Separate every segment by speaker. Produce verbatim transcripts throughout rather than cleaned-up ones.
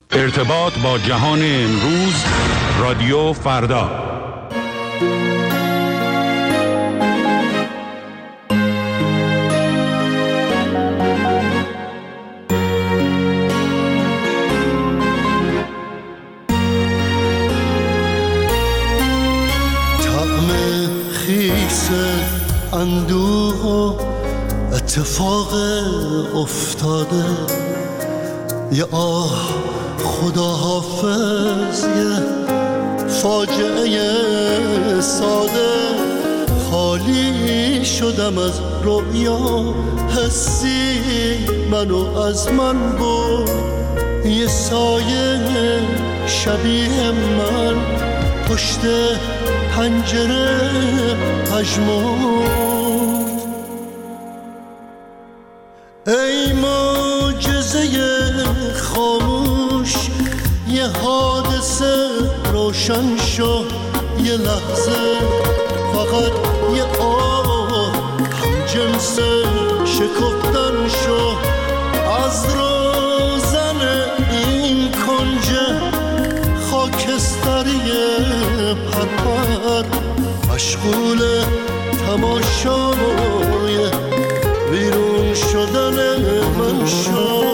Speaker 1: ارتباط با جهان امروز، رادیو فردا.
Speaker 2: طعم خیس اندوه و اتفاق افتاده، یه آه خدا حافظ، یه فاجعه ساده. خالی شدم از رویا، حسی منو از من برد. یه سایه شبیه من پشت پنجره پژمرد. ای معجزه خاموش، یه حادثه روشن شو. یه لحظه فقط یه آه هم جنس شکفتن شو. از روزن این کنج خاکستری پرپر، مشغول تماشای بیرون شدن من شو.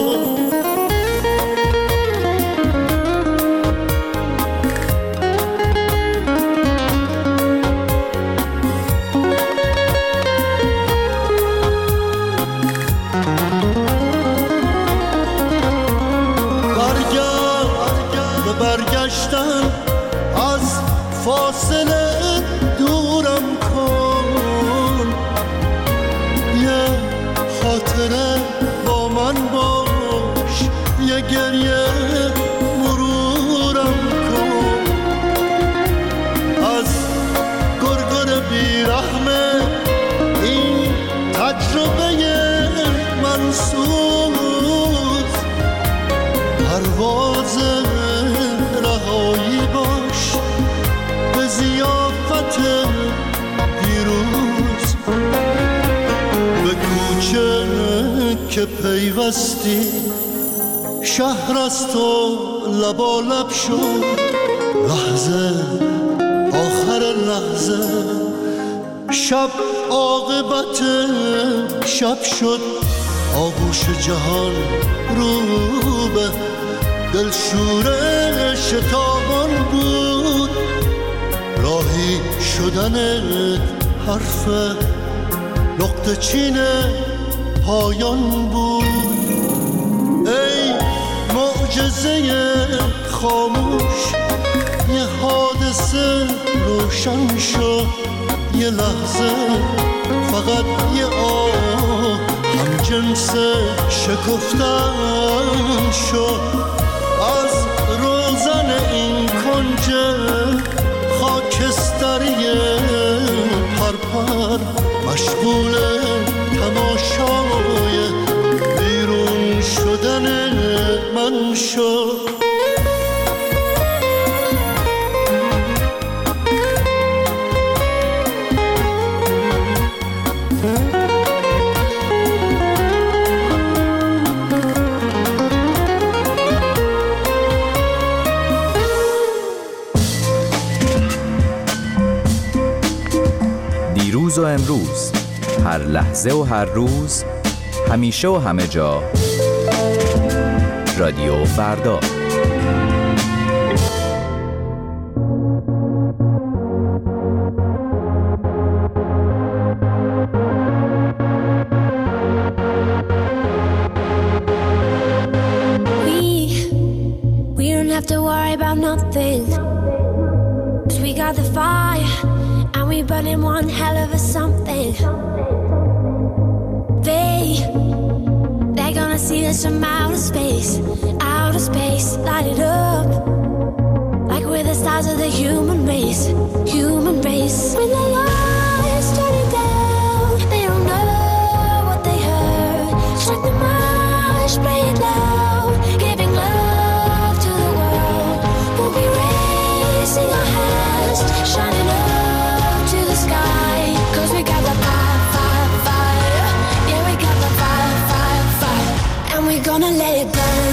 Speaker 2: از فاصله دورم کن، یه خاطره با من باش، یه گریه مرورم کن. از گرگر بیرحم این تجربه منسوز، پرواز رهایی باش به ضیافت دیروز. به کوچه که پیوستی شهر از تو لبالب شد. لحظه آخر لحظه شب عاقبت شب شد. آغوش جهان رو به دلشوره شتابان بود. راهی شدنت حرف نقطه چین پایان بود. ای معجزه خاموش، یه حادثه روشن شو. یه لحظه فقط یه آه هم جنس شکفتن شو. از روزن این کنج خاکستری پرپر، مشغول تماشای بیرون شدن من شو.
Speaker 3: دیروز و امروز، هر لحظه و هر روز، همیشه و همه جا، رادیو فردا.
Speaker 4: We, we don't have to worry about nothing, 'cause we got the fire and we burning one hell of a something. They, they're gonna see us from outer space, outer space, light it up, like we're the stars of the human race, human race. When the lights turning down, they don't know what they heard. Strike the march, play it loud, giving love to the world. We'll be raising our hands, shining up to the sky, 'cause we got the fire, fire, fire. Yeah, we got the fire, fire, fire, and we're gonna let it burn.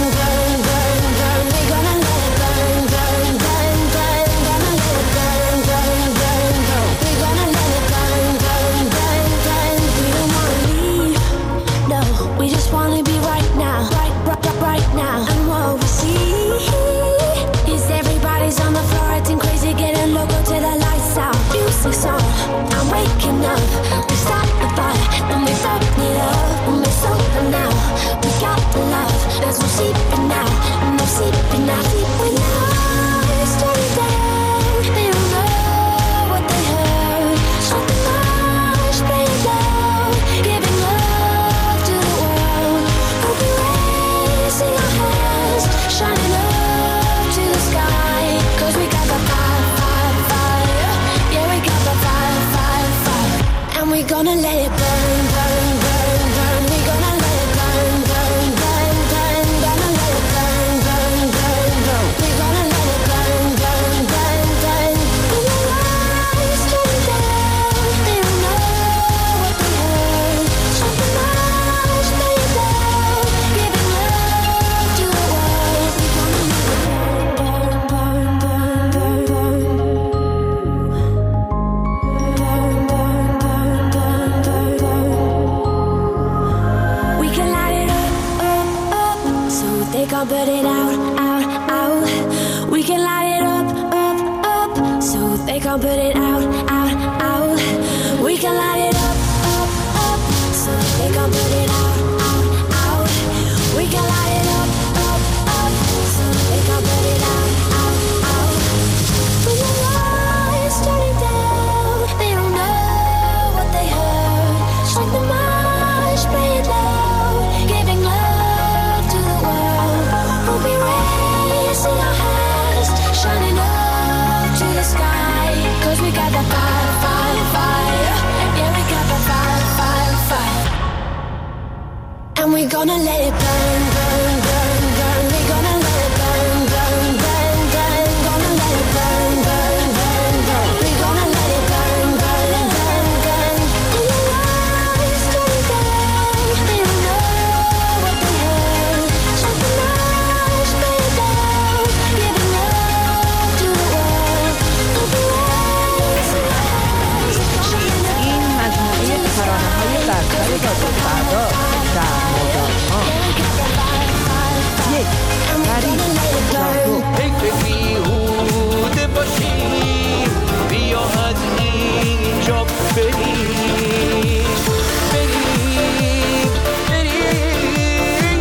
Speaker 4: they can't put it out, out, out. We can light it up, up, up, so they can't put it out, out, out. We can light it up, up, up, so they can't put it out, out, out. We can light it up, up, up, so they can't put it out, out, out. When the lights turning down, they don't know what they heard. Strike the march, play it loud, giving love to the world. We'll be raising our hands, shining up to the sky. 'Cause we got the fire, fire, fire. Yeah, we got the fire, fire, fire. And we're gonna let it burn, burn, burn, burn. We're gonna let it burn, burn, burn, burn. Gonna let it burn, burn, burn, burn. We're gonna let it burn, burn, burn, burn. And the lights turning down, they don't know what they heard. Strike the match, play it loud, giving love to the world. We'll be raising our hands, shining up.
Speaker 5: این مجموعه ترانه‌های برتر رادیو فردا در مدت‌ها. یک غریب جادو.
Speaker 6: فکر بیهوده باشیم، بیا از اینجا بریم، بریم، بریم،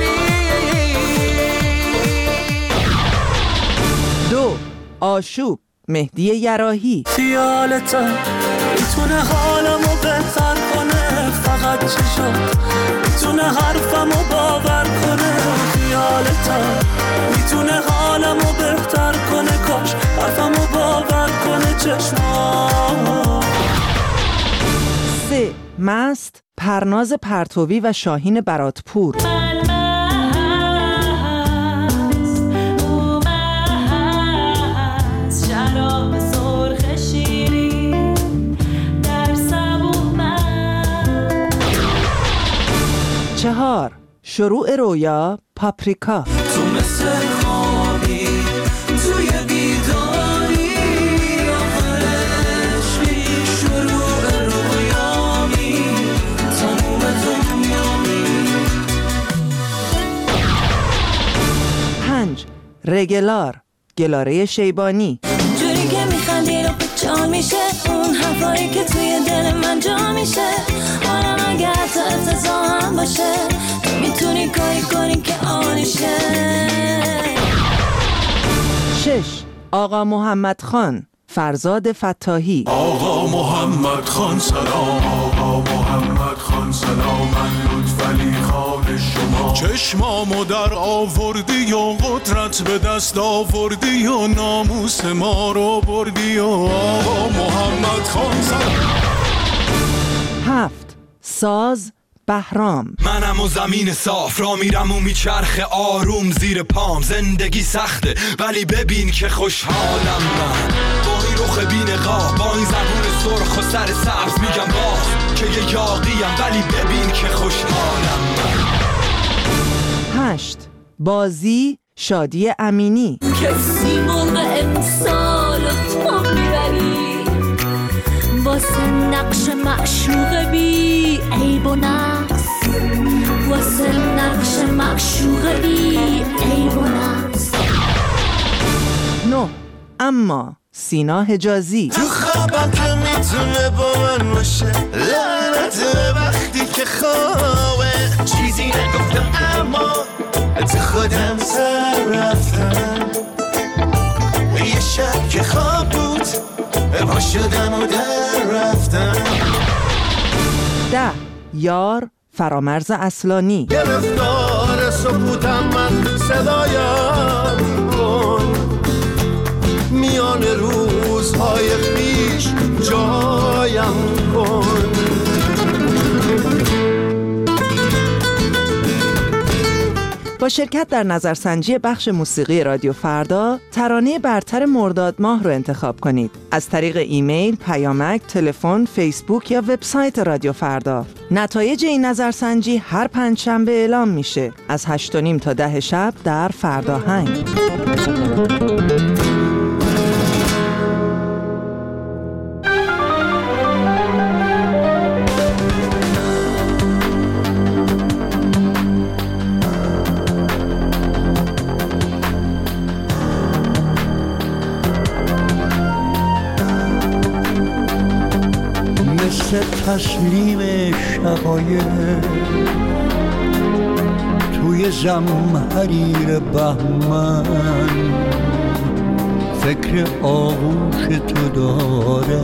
Speaker 6: بریم.
Speaker 5: دو آشوب مهدی یراحی.
Speaker 7: خیالت میتونه حالمو بهتر کنه، فقط چشات میتونه حرفمو باور کنه. خیالت میتونه حالمو بهتر کنه، کاش حرفمو باور کنه چشمات.
Speaker 5: سه مست پرناز پرتوی و شاهین براتپور. چهار شروع رویا پاپریکا.
Speaker 7: تو مثل خوابی توی بیداری، آخرشی شروع رویامی، تموم دنیامی.
Speaker 5: پنج رگلار گلاره شیبانی.
Speaker 8: جوری که میخندی رو جا میشه، اون حرفایی که توی دل من جا میشه. حالا اگر تا افتضاح هم باشه، تو میتونی کاری کنی که آنیشه.
Speaker 5: شش آقا محمد خان فرزاد فتاحی.
Speaker 9: آقا محمد خان سلام، آقا محمد خان سلام، من لطفعلی خان شما. چشمامو در آوردی و قدرت به دست آوردی و ناموس ما رو بردی و آقا محمد خان سلام.
Speaker 5: هفت ساز بهرام.
Speaker 10: منم و زمین صاف را میرم و میچرخه آروم زیر پام. زندگی سخته ولی ببین که خوشحالم من، با این رخ بی‌نقاب، با این زبون سرخ و سر سبز میگم باز که یه یاقیم، ولی ببین که خوشحالم من.
Speaker 5: هشت بازی شادی امینی.
Speaker 8: کسی موقع امسال تو میبری، واسه نقش معشوق بی عیب و نقص، واسه نقش معشوق بی عیب و نقص.
Speaker 5: نه اما سینا حجازی.
Speaker 2: تو خوابم که میتونه با من باشه، لعنت وقتی که خوابه. چیزی نگفتم اما تو خودم سر رفتم، یه شب که خواب بود پا شدم و در رفتم.
Speaker 5: ده یار فرامرز اصلانی.
Speaker 2: گرفتار سکوتم من صدایم کن، میان روزهای پیش جایم کن.
Speaker 5: با شرکت در نظرسنجی بخش موسیقی رادیو فردا، ترانه برتر مرداد ماه رو انتخاب کنید از طریق ایمیل، پیامک، تلفن، فیسبوک یا وبسایت رادیو فردا. نتایج این نظرسنجی هر پنجشنبه اعلام میشه از هشت و نیم تا ده شب در فرداهنگ.
Speaker 11: تسلیم شقایق توی زمحریر بهمن فکر آغوش تو داره،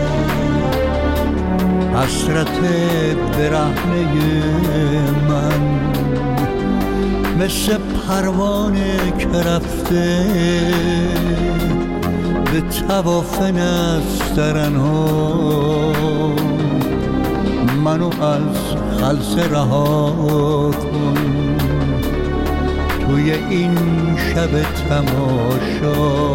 Speaker 11: حسرت برهنه من مثل پروانه که رفته به طواف نسترنها، منو از خلسه رها کن توی این شب تماشا.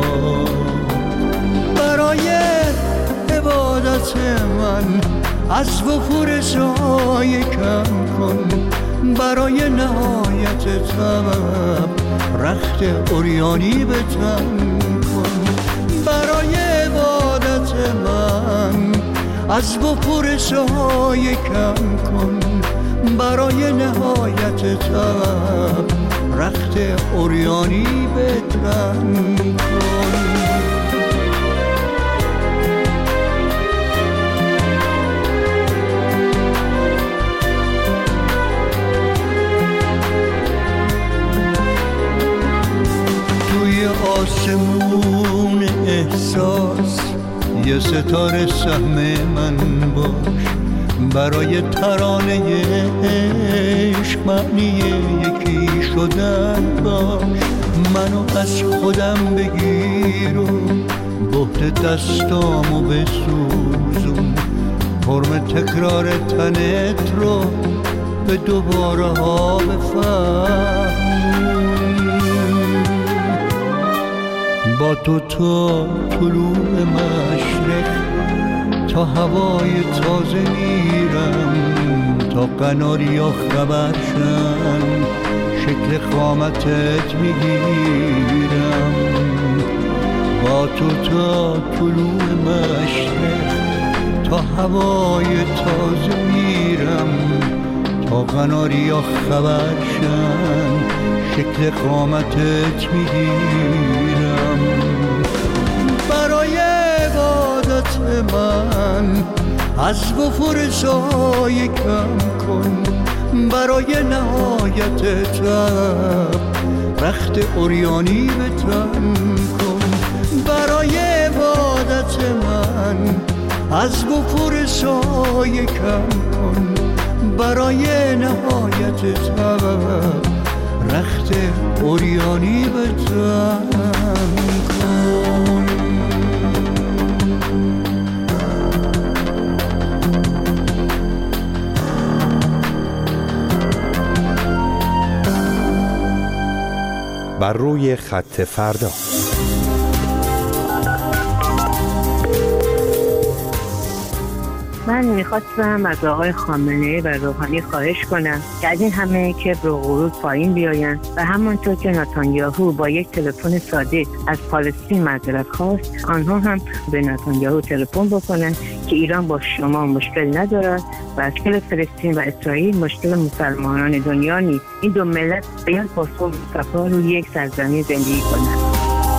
Speaker 11: برای عبادت من از وفور سایه کم کن، برای نهایت طلب رخت عریانی به تن کن. برای عبادت من از وفور سایه کم کن، برای نهایت طلب رخت عریانی به تن کن. آسمون احساس یه ستاره سهم من باش، برای ترانه عشق معنی یکی شدن باش. منو از خودم بگیر و بهت دستامو بسوزون، حرم تکرار تنت رو به دوباره ها بفهم. با تو تا طلوع مشرق تا هوای تازه میرم، تا قناریا خبر شن شکل قامتت میگیرم. با تو تا طلوع مشرق تا هوای تازه میرم، تا قناریا خبر شن شکل قامتت میگیرم. برای عبادت من از وفور سایه کم کن، برای نهایت طلب رخت عریانی به تن کن. برای عبادت من از وفور سایه کم کن، برای نهایت طلب رخت عریانی به تن کن.
Speaker 12: بر روی خط فردا.
Speaker 13: من میخواستم از آقای خامنه‌ای و روحانی خواهش کنم که از این همه کبر و غرور پایین بیاین و همانطور که نتانیاهو با یک تلفن ساده از پالستین معذرت خواست، آنها هم به نتانیاهو تلفن بکنن که ایران با شما مشکل ندارد و اشکال فلسطین و اسرائیل مشکل مسلمانان دنیا نیست. این دو ملت باید با صلح و صفا روی یک سرزمین زندگی کنند.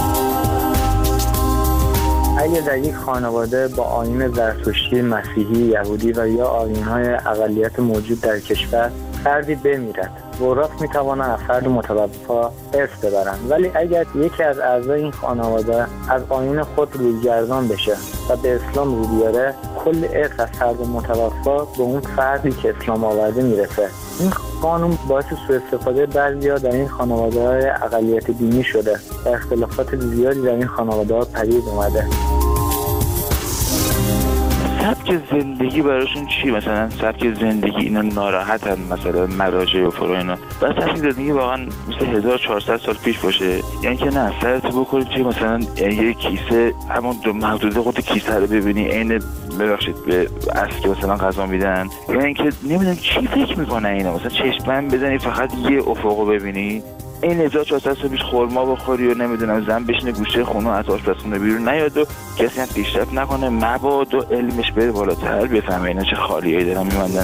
Speaker 14: اگه در یک خانواده با آیین زرتشتی، مسیحی، یهودی و یا آیین‌های اقلیت موجود در کشور فردی بمیرد، ورث می‌توانند از فرد متوفا ارث ببرند، ولی اگر یکی از اعضای این خانواده از آیین خود رویگردان بشه و به اسلام رو بیاره، کل ارث از فرد متوفا به اون فردی که اسلام آورده میرسه. این قانون باعث سوء استفاده بعضی‌ها در این خانواده‌های اقلیت دینی شده و اختلافات زیادی در این خانواده‌ها پدید اومده.
Speaker 15: سبک زندگی براشون چی؟ مثلا سبک زندگی اینا ناراحتن، مثلا مراجع و فرو اینا، بس سبک زندگی واقعا مثل هزار و چهارصد سال پیش باشه، یعنی که نه سرت بکنی چه مثلا یه کیسه همون دو محدوده خود کیسه رو ببینی عین ببخشید به اصل که مثلا غذا میدن، یعنی اینکه نمیدونم چی فکر میکنن اینا، مثلا چشمن بزنی فقط یه افقو ببینی. این هزار و چهارصد سال پیش خورما بخوری و نمیدونم زن بشینه گوشه خونه از آشپزخونه بیرون نیاد و کسی هم پیشرفت نکنه، مباد و علمش بره بالاتر، بفهمه اینا چه خالیایی دارن میماندن.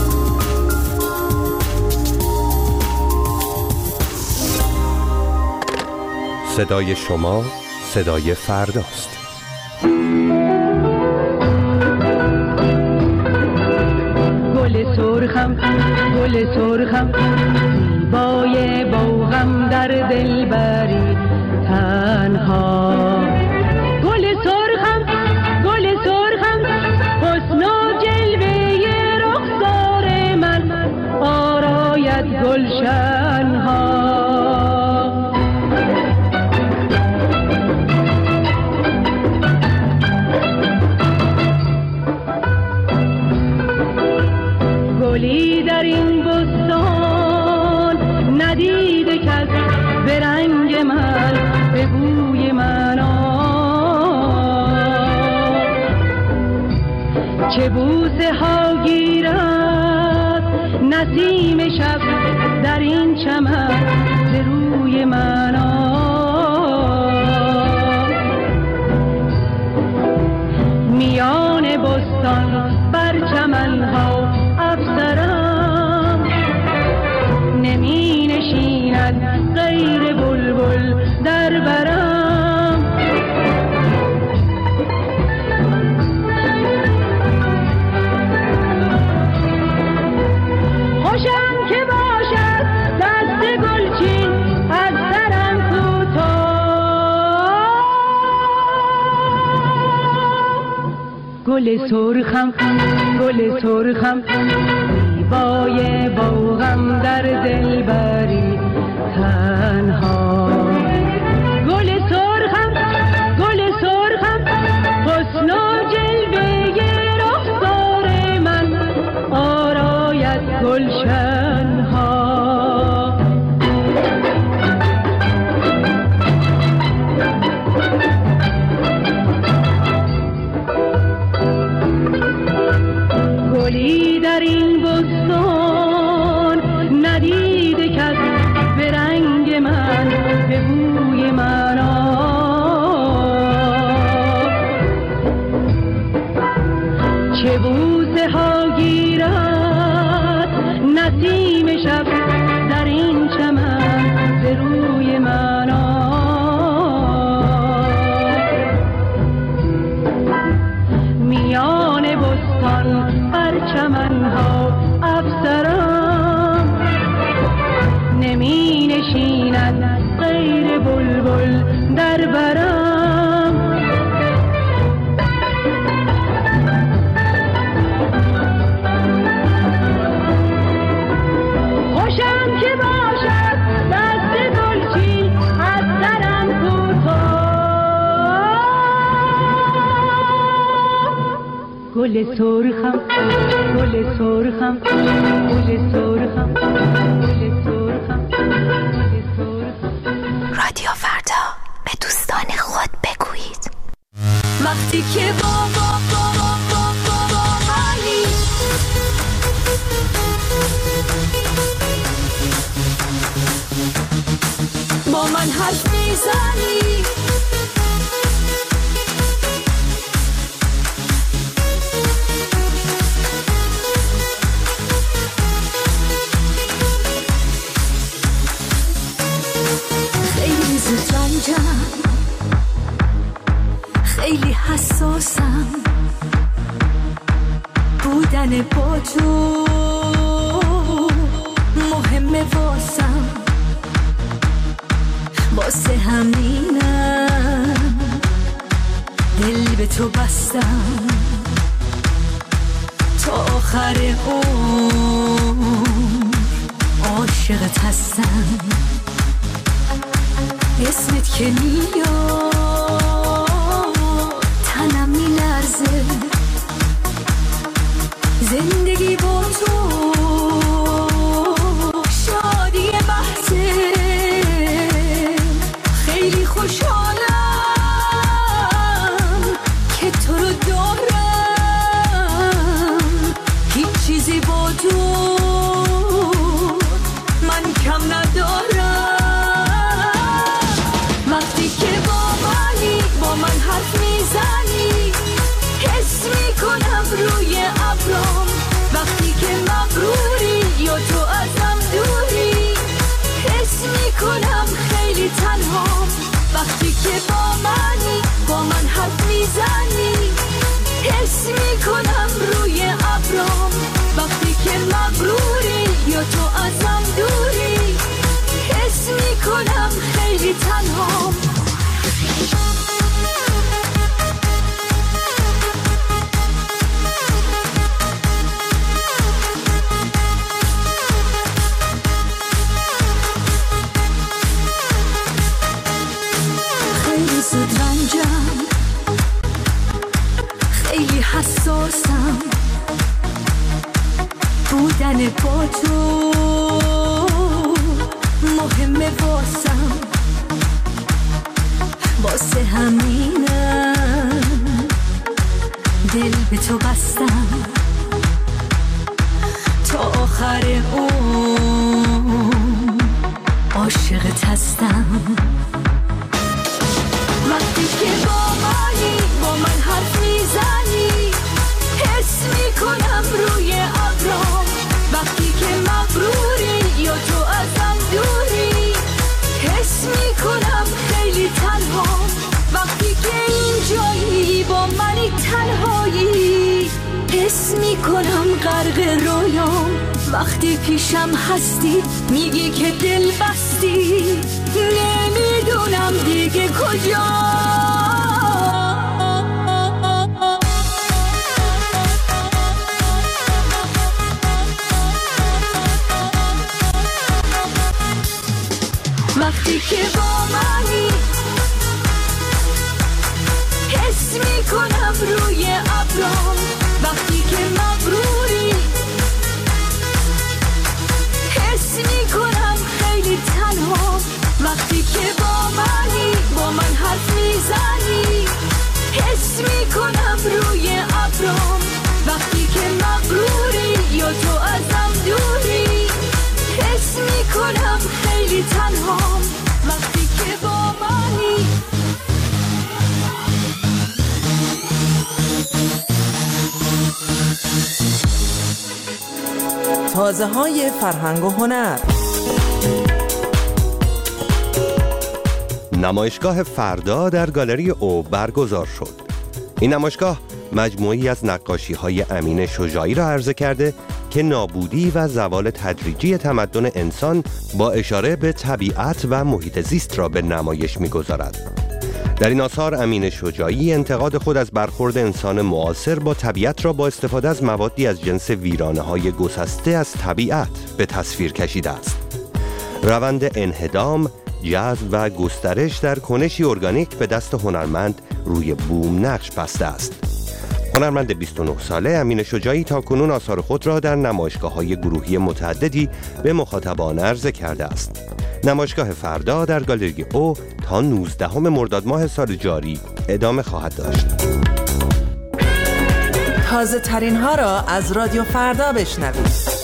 Speaker 12: صدای شما صدای فرداست.
Speaker 16: گل سرخم زیبای باغم در دل بری تنها گل سرخم گل سرخم حسن و جلوه رخسار من آراید گلشنها گلی در این بستان ندیده کس به رنگ من به بوی من چه بوسه ها گیرد نسیم شب در این چمن به روی من میان بستان بر چمن ها افسرم نمی نشیند غیر بلبل در برم خوشم که باشد دست گلچین از سرم کوتاه گل سرخم گل سرخم زیبای باغم در دل بری تنها گل سرخم گل سرخم حسن و جلوه رخسار من آراید گلشنها گلی در این بستان ندیده کس به رنگ من به بوی من چه بوسه ها گیرد نسیم شب در این چمن به روی من میان بستان بر چمن ها افسرم نمی نشیند غیر بلبل در برم خوشم که باشد دست گلچین از سرم کوتاه گل سرخم گل سرخم گل سرخم گل سرخم گل سرخم
Speaker 17: رادیو فردا به دوستان خود بگویید
Speaker 8: وقتی که با با با با با با با منی با من حرف میزنی خیلی زود رنجم خیلی حساسم بودن با تو مهمه واسم واسه همینم دل به تو بستم تا آخر عمر عاشقت هستم اسمت که میاد تنم میلرزه زندگی با تو شادی بحثه خیلی خوشحالم که تو رو دارم هیچ چیزی با تو من کم ندارم وقتی که با منی با من حرف میزنی حس میکنم روی ابرام وقتی که مغروری یا تو ازم دوری حس میکنم خیلی تنهام وقتی که با منی با من حرف میزنی حس میکنم روی ابرام وقتی که مغروری یا تو ازم دوری، حس میکنم خیلی تنهام. خیلی زود رنجم، خیلی حساسم، بودن با تو مهمه واسم، واسه همینم دل به تو بستم، تا آخر اون عاشقت هستم. وقتی که با منی، با من حرف میزنی، حس میکنم روی ابرام. وقتی که مغروری یا تو ازم دوری، حس میکنم خیلی تنهام. وقتی که اینجایی با منی تنهایی، حس میکنم غرق رویام. وقتی پیشم هستی میگی که دل بستی، نمیدونم دیگه کجا. وقتی که با منی، حس میکنم روی ابرام. وقتی که مغروری، حس میکنم خیلی تنهام. وقتی که با منی، با من حرف میزنی، حس میکنم روی ابرام. وقتی که مغروری یا تو ازم دوری، حس میکنم خیلی تنهام. وقتی که با منی.
Speaker 5: تازه های فرهنگ و هنر.
Speaker 12: نمایشگاه فردا در گالری او برگزار شد. این نمایشگاه مجموعی از نقاشی‌های امین شجاعی را عرضه کرده که نابودی و زوال تدریجی تمدن انسان با اشاره به طبیعت و محیط زیست را به نمایش می‌گذارد. در این آثار امین شجاعی انتقاد خود از برخورد انسان معاصر با طبیعت را با استفاده از موادی از جنس ویرانه‌های گسسته از طبیعت به تصویر کشیده است. روند انهدام، جذب و گسترش در کنشی ارگانیک به دست هنرمند روی بوم نقش بسته است. هنرمند بیست و نه ساله امین شجاعی تاکنون آثار خود را در نمایشگاه‌های گروهی متعددی به مخاطبان عرضه کرده است. نمایشگاه فردا در گالری او تا نوزدهم مرداد ماه سال جاری ادامه خواهد داشت.
Speaker 5: تازه ترین ها را از رادیو فردا بشنوید.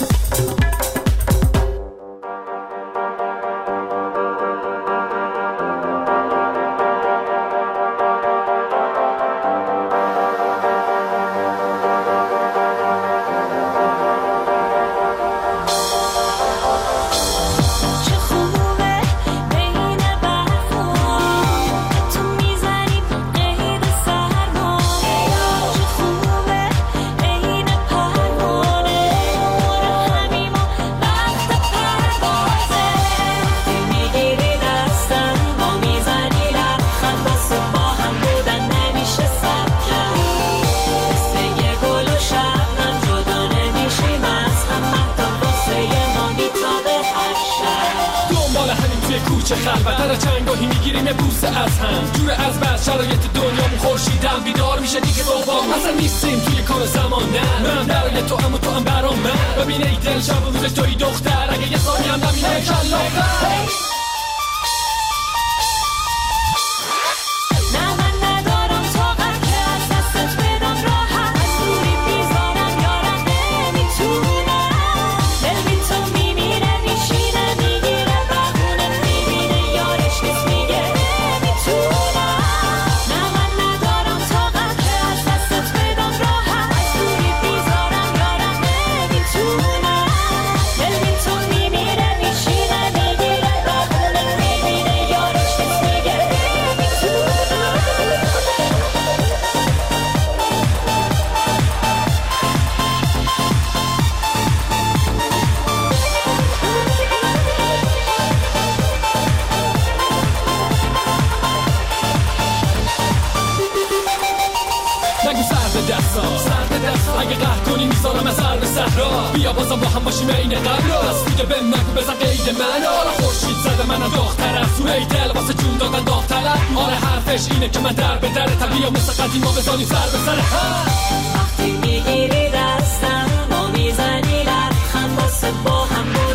Speaker 18: کوچه خلوت در چنگاهی میگیریم بوسه از هم، جور از بس شرایط دنیامون خورشیدم بیدار میشه دیگه دوبام، اصلا نیستیم توی کار زمان. نه من برای تو ام و تو هم برام من، ببین ای دل شب و روزش توی دختر، اگه یه ثانی هم نبینه کلاغر. بذارم از سر به صحرا بیا بازم با هم باشیم این قبلا بس دیگه به نگو بزن قید من آره خورشید زده منم داغ‌تر از سوی دل واسه جون دادن داغ‌تر آره حرفش اینه که من در به در طبیعی مثل قدیما بزنیم سر به سر هم
Speaker 7: وقتی میگیری دستم ما میزنی لبخند واسه با هم بود